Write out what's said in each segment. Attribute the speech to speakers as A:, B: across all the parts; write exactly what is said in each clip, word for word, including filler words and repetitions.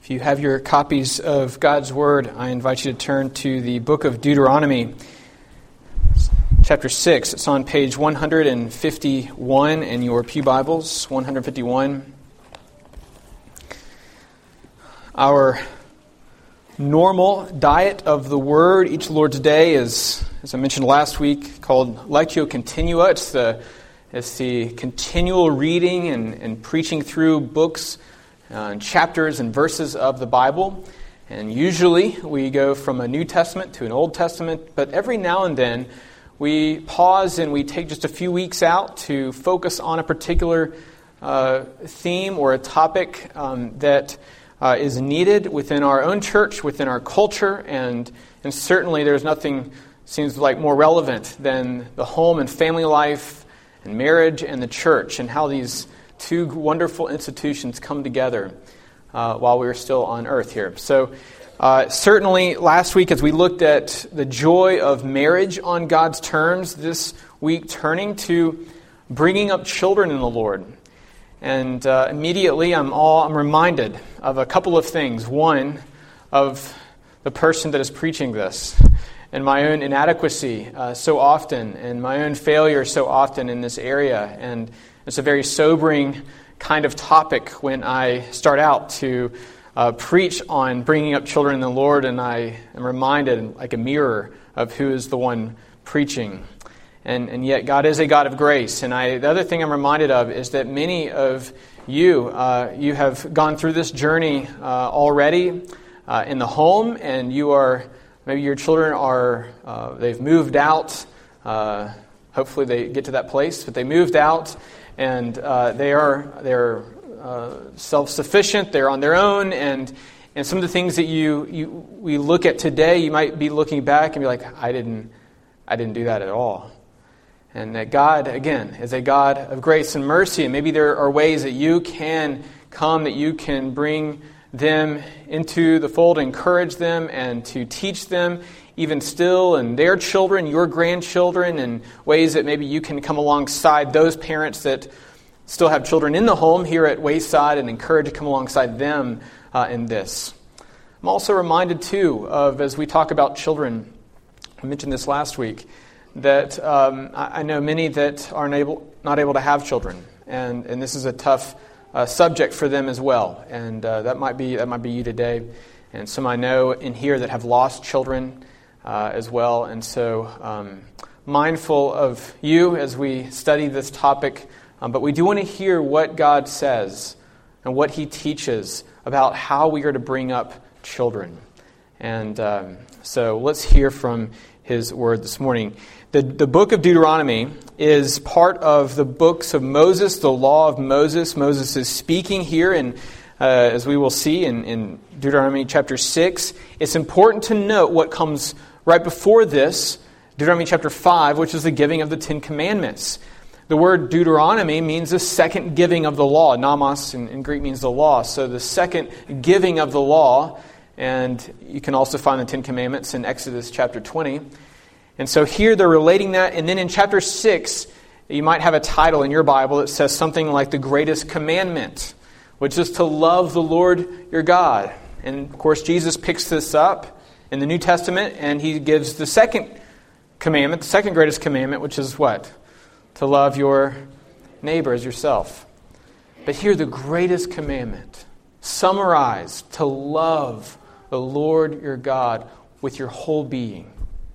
A: If you have your copies of God's Word, I invite you to turn to the book of Deuteronomy, chapter six. It's on page one hundred fifty-one in your pew Bibles, one hundred fifty-one. Our normal diet of the Word each Lord's Day is, as I mentioned last week, called Lectio Continua. It's the, it's the continual reading and, and preaching through books Uh, and chapters and verses of the Bible. And usually we go from a New Testament to an Old Testament, but every now and then we pause and we take just a few weeks out to focus on a particular uh, theme or a topic um, that uh, is needed within our own church, within our culture, and, and certainly there's nothing seems like more relevant than the home and family life and marriage and the church and how these two wonderful institutions come together uh, while we are still on earth here. So uh, certainly last week as we looked at the joy of marriage on God's terms, this week turning to bringing up children in the Lord. And uh, immediately I'm all I'm reminded of a couple of things. One, of the person that is preaching this and my own inadequacy uh, so often and my own failure so often in this area. And it's a very sobering kind of topic when I start out to uh, preach on bringing up children in the Lord, and I am reminded like a mirror of who is the one preaching. And and yet God is a God of grace. And I the other thing I'm reminded of is that many of you, uh, you have gone through this journey uh, already uh, in the home, and you are, maybe your children are, uh, they've moved out. Uh, hopefully they get to that place, but they moved out. And uh, they are they're uh, self-sufficient. They're on their own, and and some of the things that you you we look at today, you might be looking back and be like, I didn't I didn't do that at all. And that God again is a God of grace and mercy, and maybe there are ways that you can come, that you can bring them into the fold, encourage them, and to teach them even still, and their children, your grandchildren, and ways that maybe you can come alongside those parents that still have children in the home here at Wayside and encourage to come alongside them uh, in this. I'm also reminded, too, of as we talk about children, I mentioned this last week, that um, I, I know many that are unable, not able to have children, and, and this is a tough uh, subject for them as well, and uh, that might be that might be you today, and some I know in here that have lost children Uh, as well. And so um, mindful of you as we study this topic, um, but we do want to hear what God says and what He teaches about how we are to bring up children. And um, so let's hear from His Word this morning. The, the book of Deuteronomy is part of the books of Moses, the law of Moses. Moses is speaking here, and uh, as we will see in, in Deuteronomy chapter six, it's important to note what comes right before this, Deuteronomy chapter five, which is the giving of the Ten Commandments. The word Deuteronomy means the second giving of the law. Nomos in, in Greek means the law. So the second giving of the law. And you can also find the Ten Commandments in Exodus chapter twenty. And so here they're relating that. And then in chapter six, you might have a title in your Bible that says something like the greatest commandment, which is to love the Lord your God. And of course, Jesus picks this up in the New Testament, and He gives the second commandment, the second greatest commandment, which is what? To love your neighbor as yourself. But here, the greatest commandment, summarized, to love the Lord your God with your whole being.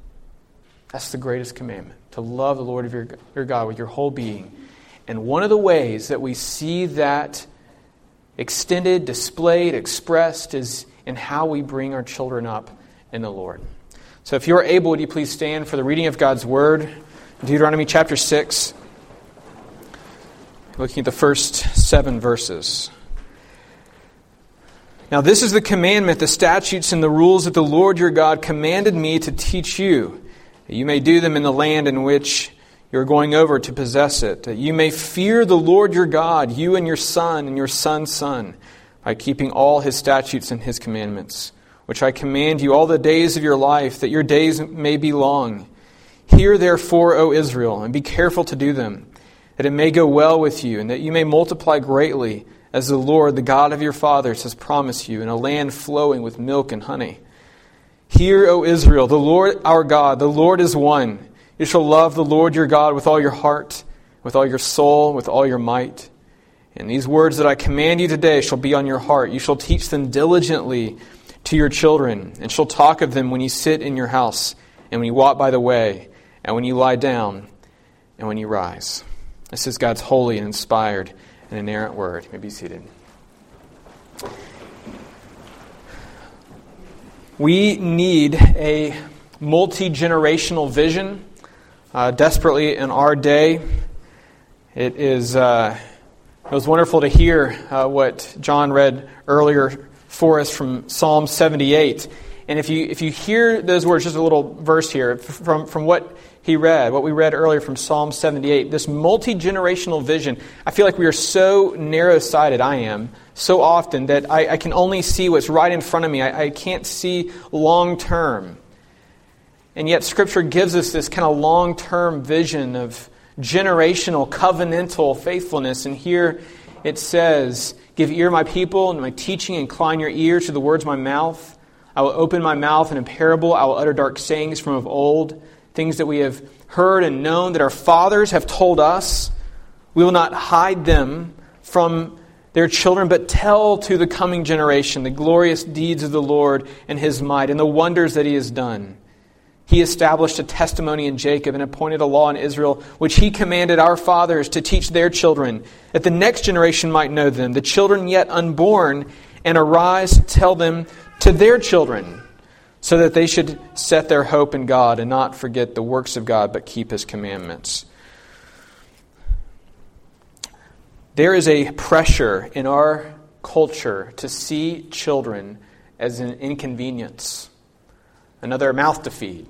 A: That's the greatest commandment, to love the Lord of your, your God with your whole being. And one of the ways that we see that extended, displayed, expressed is in how we bring our children up in the Lord. So if you're able, would you please stand for the reading of God's Word, Deuteronomy chapter six, looking at the first seven verses. Now this is the commandment, the statutes and the rules that the Lord your God commanded me to teach you, that you may do them in the land in which you're going over to possess it, that you may fear the Lord your God, you and your son and your son's son, by keeping all His statutes and His commandments, which I command you all the days of your life, that your days may be long. Hear therefore, O Israel, and be careful to do them, that it may go well with you, and that you may multiply greatly, as the Lord, the God of your fathers, has promised you, in a land flowing with milk and honey. Hear, O Israel, the Lord our God, the Lord is one. You shall love the Lord your God with all your heart, with all your soul, with all your might. And these words that I command you today shall be on your heart. You shall teach them diligently to your children, and shall talk of them when you sit in your house, and when you walk by the way, and when you lie down, and when you rise. This is God's holy and inspired and inerrant word. You may be seated. We need a multi-generational vision uh, desperately in our day. It is uh, it was wonderful to hear uh, what John read earlier for us from Psalm seventy-eight. And if you if you hear those words, just a little verse here from from what he read, what we read earlier from Psalm seventy-eight, this multi-generational vision, I feel like we are so narrow-sighted, I am, so often, that I, I can only see what's right in front of me. I, I can't see long-term. And yet Scripture gives us this kind of long-term vision of generational, covenantal faithfulness. And here it says, give ear, my people, and my teaching, incline your ears to the words of my mouth. I will open my mouth in a parable. I will utter dark sayings from of old, things that we have heard and known, that our fathers have told us. We will not hide them from their children, but tell to the coming generation the glorious deeds of the Lord and His might and the wonders that He has done. He established a testimony in Jacob and appointed a law in Israel, which He commanded our fathers to teach their children, that the next generation might know them, the children yet unborn, and arise to tell them to their children, so that they should set their hope in God and not forget the works of God, but keep His commandments. There is a pressure in our culture to see children as an inconvenience, another mouth to feed.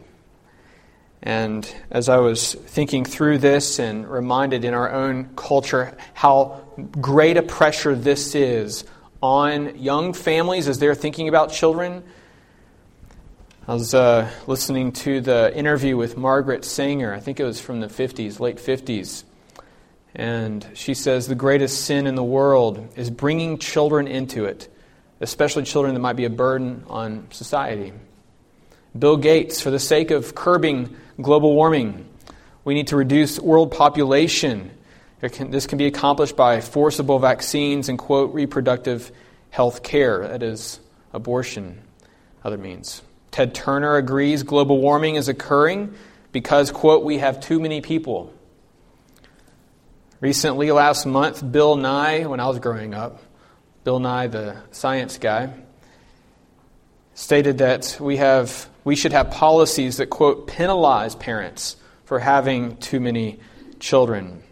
A: And as I was thinking through this and reminded in our own culture how great a pressure this is on young families as they're thinking about children, I was uh, listening to the interview with Margaret Sanger. I think it was from the fifties, late fifties. And she says the greatest sin in the world is bringing children into it, especially children that might be a burden on society. Bill Gates, for the sake of curbing global warming, we need to reduce world population. Can, this can be accomplished by forcible vaccines and, quote, reproductive health care. That is abortion, other means. Ted Turner agrees global warming is occurring because, quote, we have too many people. Recently, last month, Bill Nye, when I was growing up, Bill Nye, the science guy, stated that we have we should have policies that, quote, penalize parents for having too many children.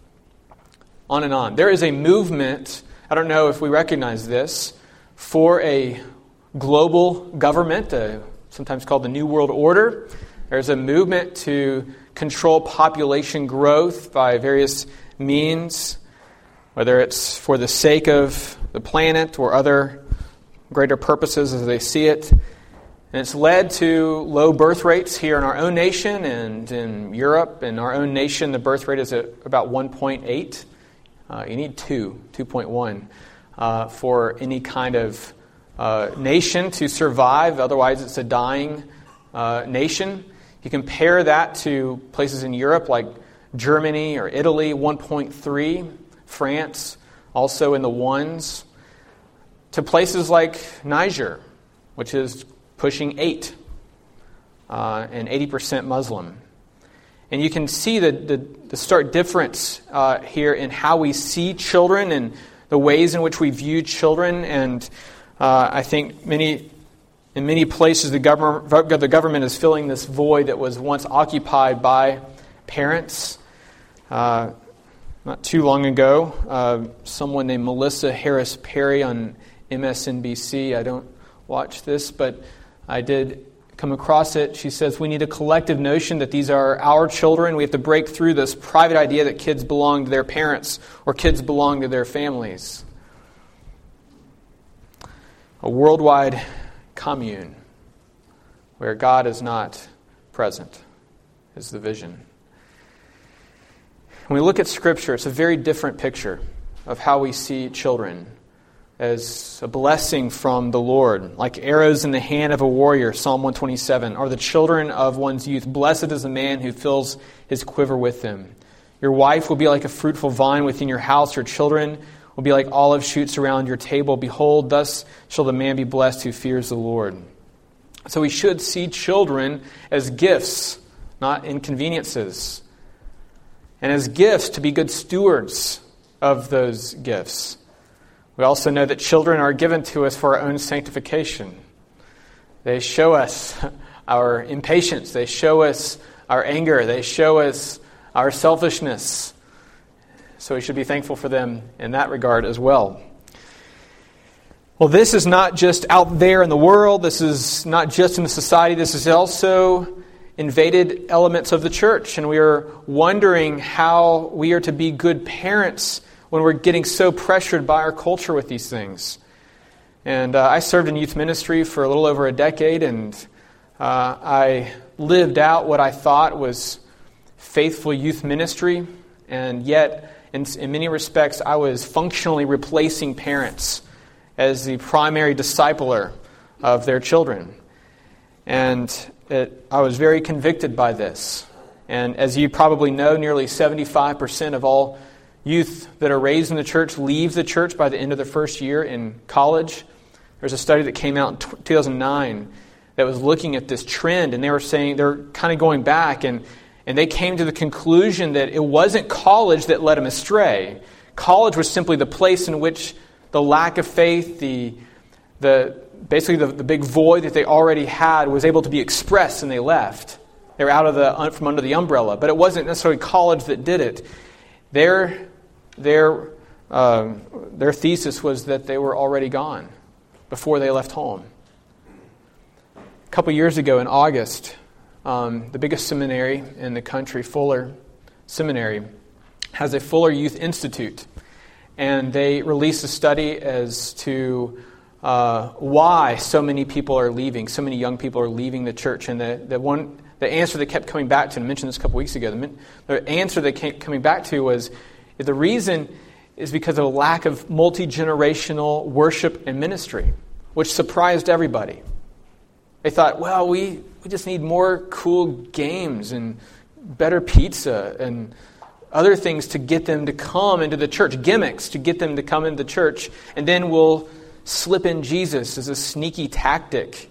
A: On and on. There is a movement, I don't know if we recognize this, for a global government, uh, sometimes called the New World Order. There's a movement to control population growth by various means, whether it's for the sake of the planet or other greater purposes as they see it. And it's led to low birth rates here in our own nation and in Europe. In our own nation, the birth rate is at about one point eight. Uh, you need two, two point one, uh, for any kind of uh, nation to survive. Otherwise, it's a dying uh, nation. You compare that to places in Europe like Germany or Italy, one point three. France, also in the ones. To places like Niger, which is pushing eight, uh, and eighty percent Muslim. And you can see the, the, the stark difference uh, here in how we see children and the ways in which we view children. And uh, I think many in many places the government, the government is filling this void that was once occupied by parents. Uh, not too long ago, uh, someone named Melissa Harris Perry on M S N B C, I don't watch this, but I did come across it. She says we need a collective notion that these are our children. We have to break through this private idea that kids belong to their parents or kids belong to their families. A worldwide commune where God is not present is the vision. When we look at Scripture, it's a very different picture. of how we see children as a blessing from the Lord. Like arrows in the hand of a warrior, Psalm one twenty-seven, are the children of one's youth. Blessed is the man who fills his quiver with them. Your wife will be like a fruitful vine within your house. Your children will be like olive shoots around your table. Behold, thus shall the man be blessed who fears the Lord. So we should see children as gifts, not inconveniences. And as gifts to be good stewards of those gifts. We also know that children are given to us for our own sanctification. They show us our impatience. They show us our anger. They show us our selfishness. So we should be thankful for them in that regard as well. Well, this is not just out there in the world. This is not just in the society. This is also invaded elements of the church. And we are wondering how we are to be good parents when we're getting so pressured by our culture with these things. And uh, I served in youth ministry for a little over a decade, and uh, I lived out what I thought was faithful youth ministry, and yet, in, in many respects, I was functionally replacing parents as the primary discipler of their children. And it, I was very convicted by this. And as you probably know, nearly seventy-five percent of all youth that are raised in the church leave the church by the end of their first year in college. There's a study that came out in two thousand nine that was looking at this trend, and they were saying, they're kind of going back, and, and they came to the conclusion that it wasn't college that led them astray. College was simply the place in which the lack of faith, the the basically the, the big void that they already had was able to be expressed, and they left. They were out of the from under the umbrella. But it wasn't necessarily college that did it. Their Their uh, their thesis was that they were already gone before they left home. A couple years ago in August, um, the biggest seminary in the country, Fuller Seminary, has a Fuller Youth Institute. And they released a study as to uh, why so many people are leaving, so many young people are leaving the church. And the, the one the answer they kept coming back to, and I mentioned this a couple weeks ago, the, the answer they kept coming back to was, the reason is because of a lack of multi-generational worship and ministry, which surprised everybody. They thought, well, we, we just need more cool games and better pizza and other things to get them to come into the church, gimmicks to get them to come into the church, and then we'll slip in Jesus as a sneaky tactic.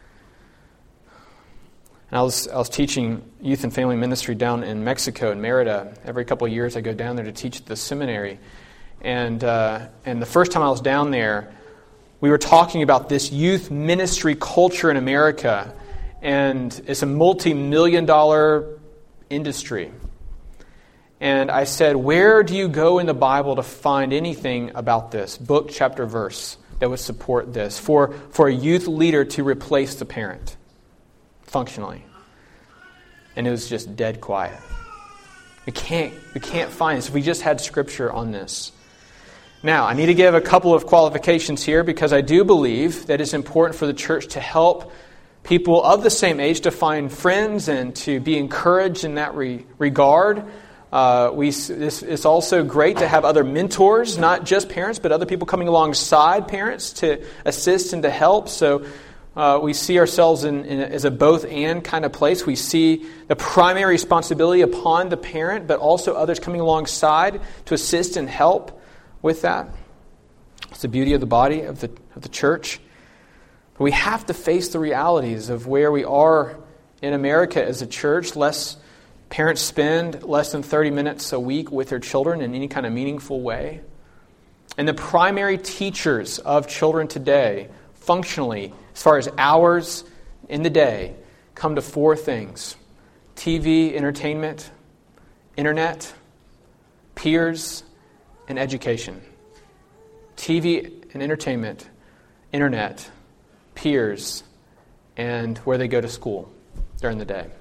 A: And I was I was teaching youth and family ministry down in Mexico, in Merida. Every couple of years I go down there to teach at the seminary. And uh, and the first time I was down there, we were talking about this youth ministry culture in America. And it's a multi-million dollar industry. And I said, where do you go in the Bible to find anything about this, book, chapter, verse, that would support this, for, for a youth leader to replace the parent? Functionally. And it was just dead quiet. We can't we can't find this. We just had scripture on this. Now, I need to give a couple of qualifications here, because I do believe that it's important for the church to help people of the same age to find friends and to be encouraged in that re- regard. Uh, we this, it's also great to have other mentors, not just parents, but other people coming alongside parents to assist and to help. So Uh, we see ourselves in, in as a both-and kind of place. We see the primary responsibility upon the parent, but also others coming alongside to assist and help with that. It's the beauty of the body of the of the church. But we have to face the realities of where we are in America as a church. Less parents spend less than thirty minutes a week with their children in any kind of meaningful way. And the primary teachers of children today, functionally, as far as hours in the day, come to four things: T V, entertainment, internet, peers, and education. T V and entertainment, internet, peers, and where they go to school during the day.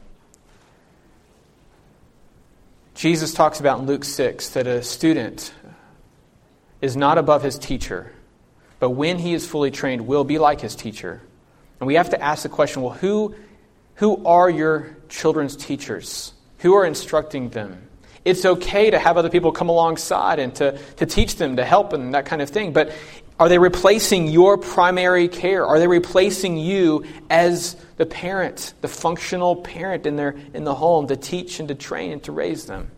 A: Jesus talks about in Luke six that a student is not above his teacher, but when he is fully trained, will be like his teacher. And we have to ask the question, well, who, who are your children's teachers? Who are instructing them? It's okay to have other people come alongside and to, to teach them, to help and that kind of thing. But are they replacing your primary care? Are they replacing you as the parent, the functional parent in their in the home to teach and to train and to raise them?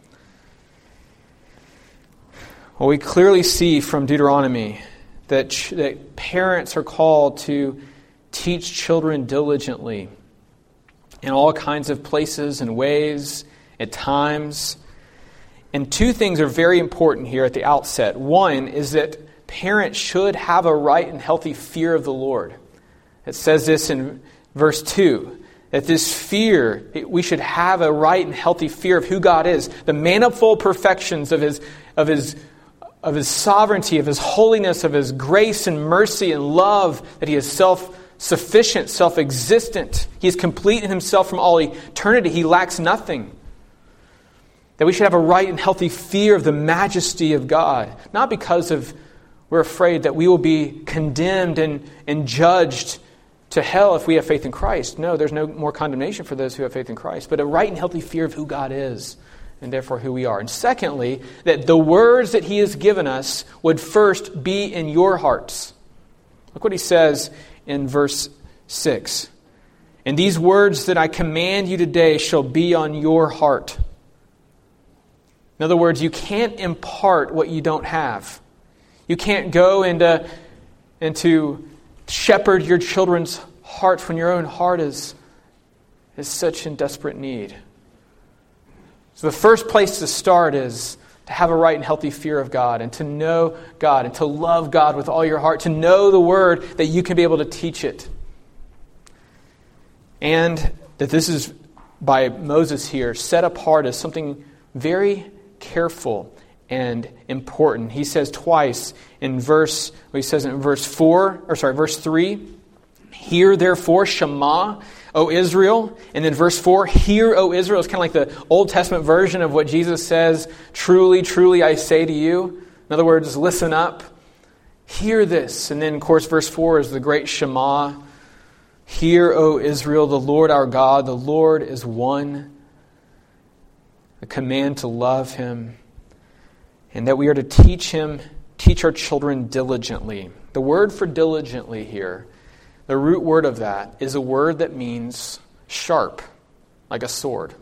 A: Well, we clearly see from Deuteronomy that, ch- that parents are called to teach children diligently in all kinds of places and ways, at times. And two things are very important here at the outset. One is that parents should have a right and healthy fear of the Lord. It says this in verse two, that this fear, we should have a right and healthy fear of who God is, the manifold perfections of His of His of His sovereignty, of His holiness, of His grace and mercy and love, that He is self-sufficient, self-existent. He is complete in Himself from all eternity. He lacks nothing. That we should have a right and healthy fear of the majesty of God, not because of we're afraid that we will be condemned and, and judged to hell if we have faith in Christ. No, there's no more condemnation for those who have faith in Christ, but a right and healthy fear of who God is and therefore who we are. And secondly, that the words that He has given us would first be in your hearts. Look what He says in verse six. And these words that I command you today shall be on your heart. In other words, you can't impart what you don't have. You can't go into, into shepherd your children's hearts when your own heart is, is such in desperate need. So the first place to start is to have a right and healthy fear of God and to know God and to love God with all your heart, to know the Word that you can be able to teach it. And that this is, by Moses here, set apart as something very careful and important. He says twice in verse, well, he says in verse four, or sorry, verse three, hear therefore, Shema, O Israel. And then verse four, hear, O Israel. It's kind of like the Old Testament version of what Jesus says, truly, truly I say to you. In other words, listen up. Hear this. And then, of course, verse four is the great Shema. Hear, O Israel, the Lord our God, the Lord is one. A command to love Him. And that we are to teach Him, teach our children diligently. The word for diligently here, the root word of that is a word that means sharp, like a sword.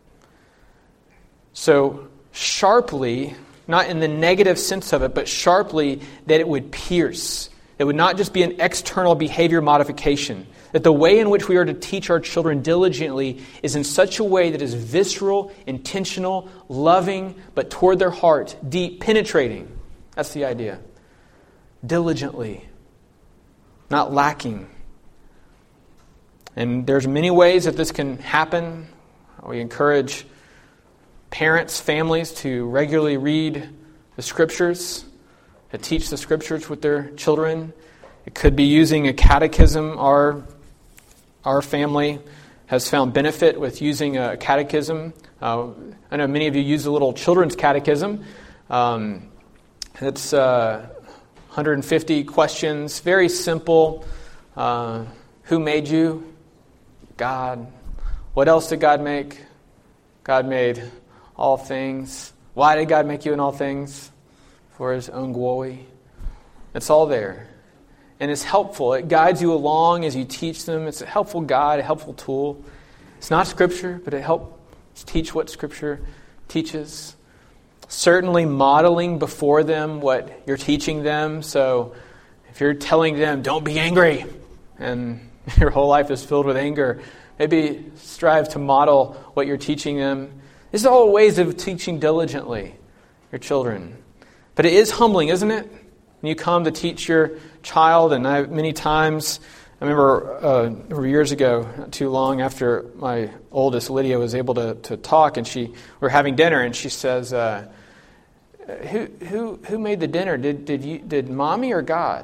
A: So sharply, not in the negative sense of it, but sharply that it would pierce. It would not just be an external behavior modification. That the way in which we are to teach our children diligently is in such a way that is visceral, intentional, loving, but toward their heart, deep, penetrating. That's the idea. Diligently. Not lacking. And there's many ways that this can happen. We encourage parents, families to regularly read the Scriptures, to teach the Scriptures with their children. It could be using a catechism. Our, our family has found benefit with using a catechism. Uh, I know many of you use a little children's catechism. Um, it's uh, one hundred fifty questions, very simple. Uh, who made you? God. What else did God make? God made all things. Why did God make you in all things? For His own glory. It's all there. And it's helpful. It guides you along as you teach them. It's a helpful guide, a helpful tool. It's not Scripture, but it helps teach what Scripture teaches. Certainly modeling before them what you're teaching them. So if you're telling them, don't be angry, and your whole life is filled with anger, maybe strive to model what you're teaching them. These are all ways of teaching diligently your children. But it is humbling, isn't it? When you come to teach your child, and I many times, I remember uh, years ago, not too long after my oldest, Lydia, was able to, to talk, and she we were having dinner, and she says, uh, who who who made the dinner? Did did you did Mommy or God?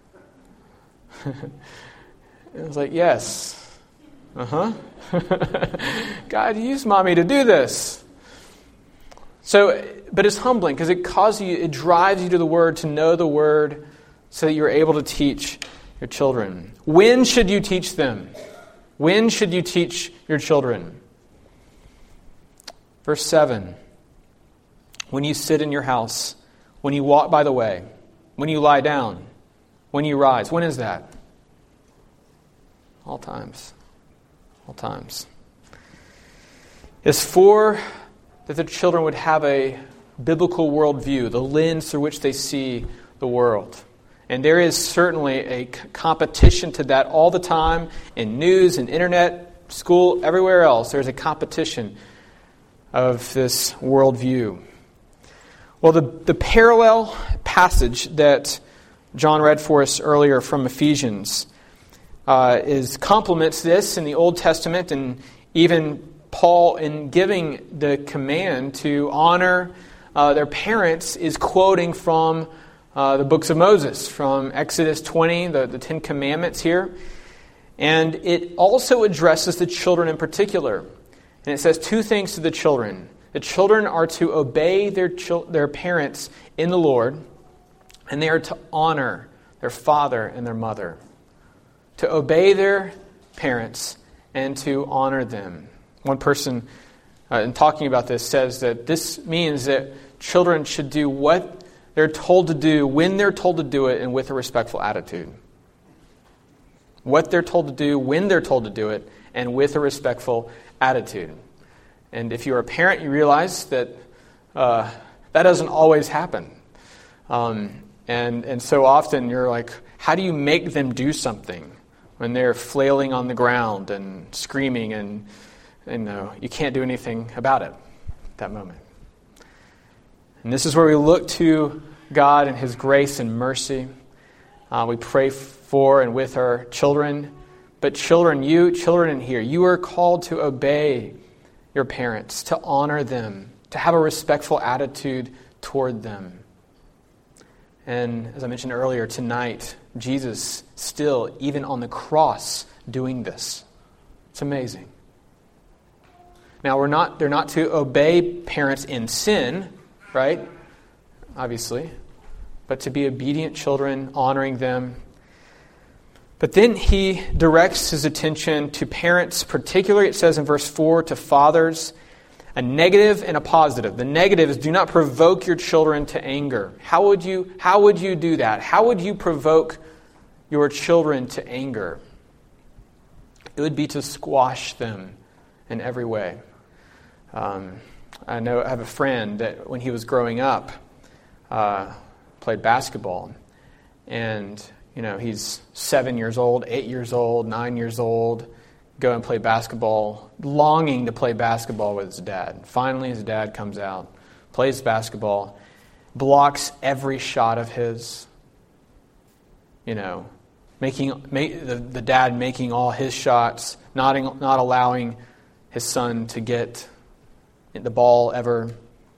A: I was like, yes. Uh-huh. God used Mommy to do this. So, but it's humbling because it causes you, it drives you to the Word, to know the Word, so that you're able to teach your children. When should you teach them? When should you teach your children? Verse seven. when you sit in your house, when you walk by the way, when you lie down, when you rise. When is that? All times. All times. It's for that the children would have a biblical worldview, the lens through which they see the world. And there is certainly a competition to that all the time in news and internet, school, everywhere else. There's a competition of this worldview. Well, the, the parallel passage that John read for us earlier from Ephesians uh, is complements this in the Old Testament, and even Paul, in giving the command to honor uh, their parents, is quoting from Uh, the books of Moses, from Exodus twenty, the, the Ten Commandments here. And it also addresses the children in particular. And it says two things to the children. The children are to obey their chil- their parents in the Lord, and they are to honor their father and their mother. To obey their parents and to honor them. One person, uh, in talking about this, says that this means that children should do what they're told to do when they're told to do it, and with a respectful attitude. What they're told to do when they're told to do it, and with a respectful attitude. And if you're a parent, you realize that uh, that doesn't always happen. Um, and, and so often you're like, how do you make them do something when they're flailing on the ground and screaming, and, and uh, you can't do anything about it at that moment? And this is where we look to God and His grace and mercy. Uh, we pray for and with our children. But children, you, children in here, you are called to obey your parents, to honor them, to have a respectful attitude toward them. And as I mentioned earlier, tonight, Jesus still, even on the cross, doing this. It's amazing. Now, we're not, they're not to obey parents in sin, right? Obviously. But to be obedient children, honoring them. But then he directs his attention to parents, particularly, it says in verse four, to fathers, a negative and a positive. The negative is, do not provoke your children to anger. How would you, how would you do that? How would you provoke your children to anger? It would be to squash them in every way. Um, I know I have a friend that when he was growing up, uh, played basketball. And, you know, he's seven years old, eight years old, nine years old, go and play basketball, longing to play basketball with his dad. Finally, his dad comes out, plays basketball, blocks every shot of his, you know, making make, the, the dad making all his shots, not, not allowing his son to get the ball ever,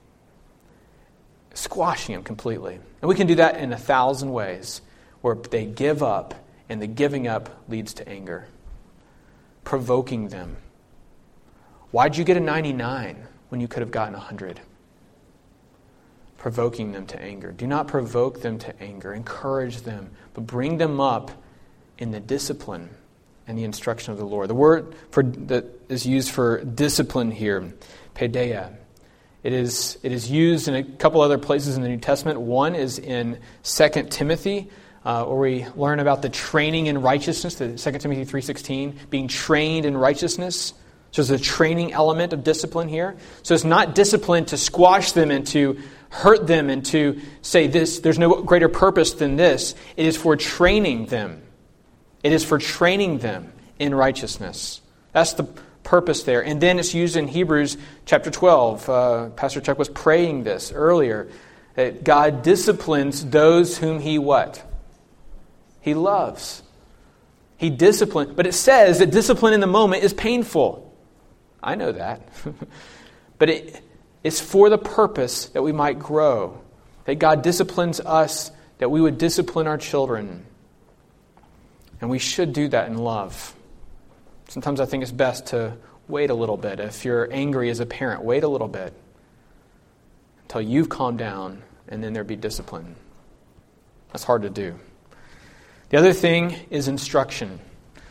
A: squashing him completely. And we can do that in a thousand ways, where they give up, and the giving up leads to anger. Provoking them. Why'd you get a ninety-nine when you could have gotten a hundred? Provoking them to anger. Do not provoke them to anger. Encourage them, but bring them up in the discipline and the instruction of the Lord. The word for that is used for discipline here, paideia. It is, it is used in a couple other places in the New Testament. One is in Second Timothy, uh, where we learn about the training in righteousness, the Second Timothy three sixteen, being trained in righteousness. So there's a training element of discipline here. So it's not discipline to squash them and to hurt them and to say this, there's no greater purpose than this. It is for training them. It is for training them in righteousness. That's the purpose there. And then it's used in Hebrews chapter twelve. Uh, Pastor Chuck was praying this earlier. That God disciplines those whom He what? He loves. He disciplines. But it says that discipline in the moment is painful. I know that. But it, it's for the purpose that we might grow. That God disciplines us, that we would discipline our children. And we should do that in love. Sometimes I think it's best to wait a little bit. If you're angry as a parent, wait a little bit until you've calmed down, and then there be discipline. That's hard to do. The other thing is instruction.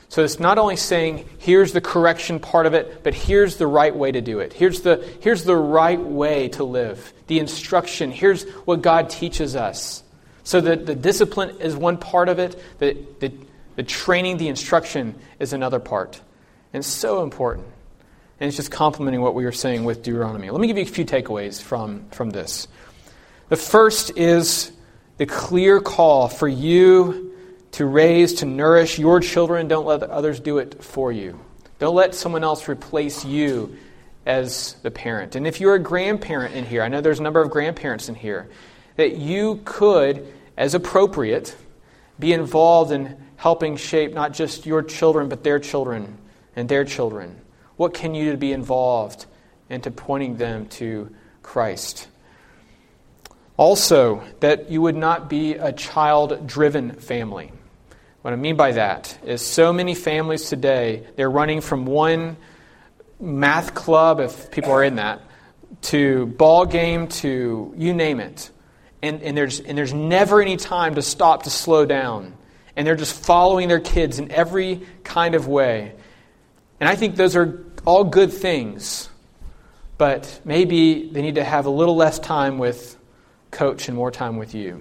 A: So it's not only saying, here's the correction part of it, but here's the right way to do it. Here's the, here's the right way to live. The instruction, here's what God teaches us. So that the discipline is one part of it, the, the, the training, the instruction is another part. And it's so important. And it's just complementing what we were saying with Deuteronomy. Let me give you a few takeaways from, from this. The first is the clear call for you to raise, to nourish your children. Don't let others do it for you. Don't let someone else replace you as the parent. And if you're a grandparent in here, I know there's a number of grandparents in here, that you could, as appropriate, be involved in helping shape not just your children, but their children and their children. What can you do to be involved into pointing them to Christ? Also, that you would not be a child-driven family. What I mean by that is so many families today, they're running from one math club, if people are in that, to ball game, to you name it. And, and there's and there's never any time to stop, to slow down. And they're just following their kids in every kind of way. And I think those are all good things. But maybe they need to have a little less time with Coach and more time with you.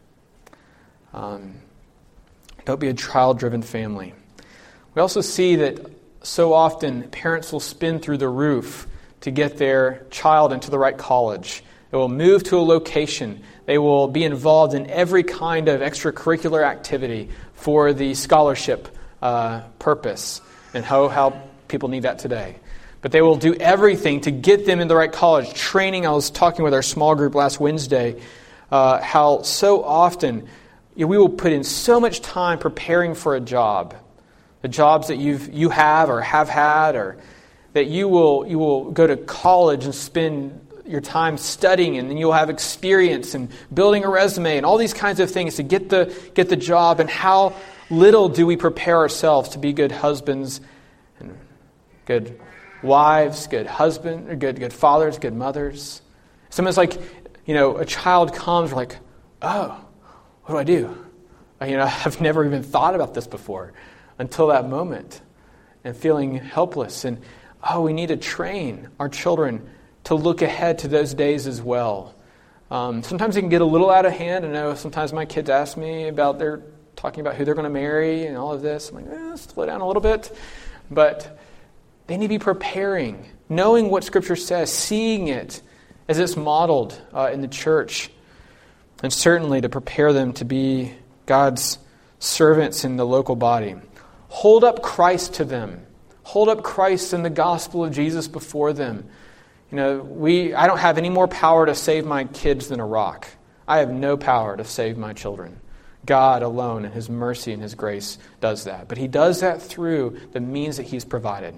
A: Um, don't be a child-driven family. We also see that so often parents will spin through the roof to get their child into the right college. They will move to a location. They will be involved in every kind of extracurricular activity for the scholarship uh, purpose. And how, how people need that today. But they will do everything to get them in the right college. Training, I was talking with our small group last Wednesday, uh, how so often you know, we will put in so much time preparing for a job. The jobs that you've you have or have had, or that you will you will go to college and spend your time studying, and then you'll have experience and building a resume and all these kinds of things to get the get the job. And how little do we prepare ourselves to be good husbands and good wives, good husbands, or good good fathers, good mothers. Sometimes, like, you know, a child comes, we're like, oh, what do I do? You know, I've never even thought about this before until that moment, and feeling helpless. And oh, we need to train our children to look ahead to those days as well. Um, sometimes it can get a little out of hand. I know sometimes my kids ask me about their talking about who they're going to marry and all of this. I'm like, eh, slow down a little bit. But they need to be preparing, knowing what Scripture says, seeing it as it's modeled uh, in the church, and certainly to prepare them to be God's servants in the local body. Hold up Christ to them. Hold up Christ and the gospel of Jesus before them. You know, we I don't have any more power to save my kids than a rock. I have no power to save my children. God alone in His mercy and His grace does that. But He does that through the means that He's provided.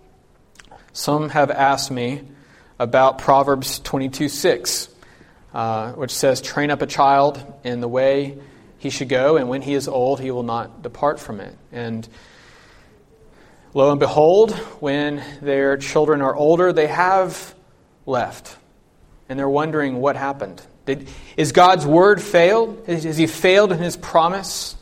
A: Some have asked me about Proverbs twenty-two six, uh, which says, train up a child in the way he should go, and when he is old, he will not depart from it. And lo and behold, when their children are older, they have left. And they're wondering what happened. Did, is God's word failed? Has He failed in His promise?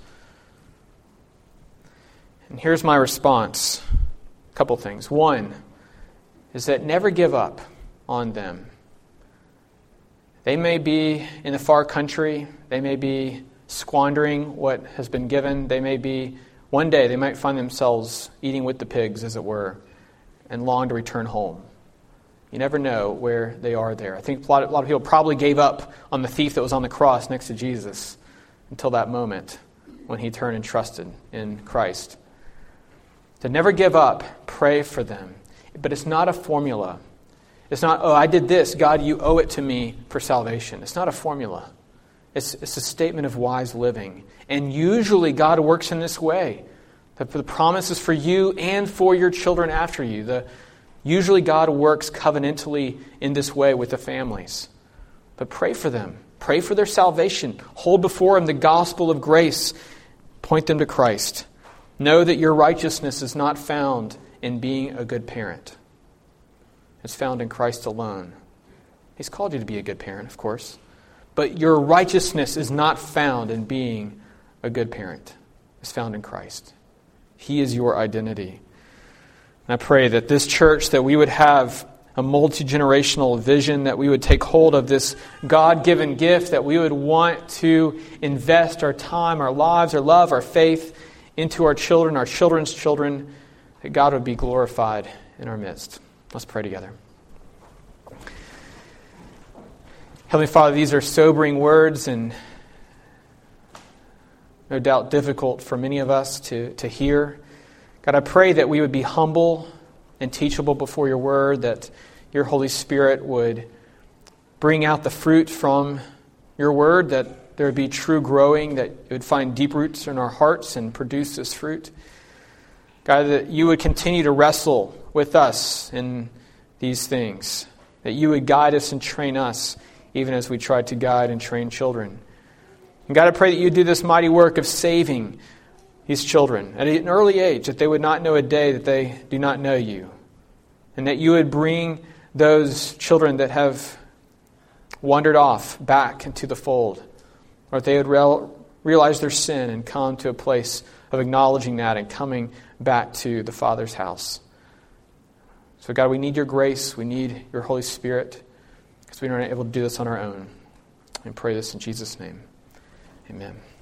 A: And here's my response. A couple things. One is that never give up on them. They may be in the far country. They may be squandering what has been given. They may be, one day, they might find themselves eating with the pigs, as it were, and long to return home. You never know where they are there. I think a lot, of, a lot of people probably gave up on the thief that was on the cross next to Jesus until that moment when he turned and trusted in Christ. To never give up, pray for them. But it's not a formula. It's not, oh, I did this. God, you owe it to me for salvation. It's not a formula. It's, it's a statement of wise living. And usually God works in this way. The, the promise is for you and for your children after you. The, usually God works covenantally in this way with the families. But pray for them. Pray for their salvation. Hold before them the gospel of grace. Point them to Christ. Know that your righteousness is not found in being a good parent. It's found in Christ alone. He's called you to be a good parent, of course. But your righteousness is not found in being a good parent. It's found in Christ. He is your identity. And I pray that this church, that we would have a multi-generational vision, that we would take hold of this God-given gift, that we would want to invest our time, our lives, our love, our faith into our children, our children's children, that God would be glorified in our midst. Let's pray together. Heavenly Father, these are sobering words and no doubt difficult for many of us to, to hear. God, I pray that we would be humble and teachable before your word, that your Holy Spirit would bring out the fruit from your word, that there would be true growing, that it would find deep roots in our hearts and produce this fruit. God, that you would continue to wrestle with us in these things, that you would guide us and train us even as we try to guide and train children. And God, I pray that you do this mighty work of saving these children at an early age, that they would not know a day that they do not know you, and that you would bring those children that have wandered off back into the fold, or that they would real, realize their sin and come to a place of acknowledging that and coming back to the Father's house. So God, we need your grace. We need your Holy Spirit, because we are not able to do this on our own. I pray this in Jesus' name. Amen.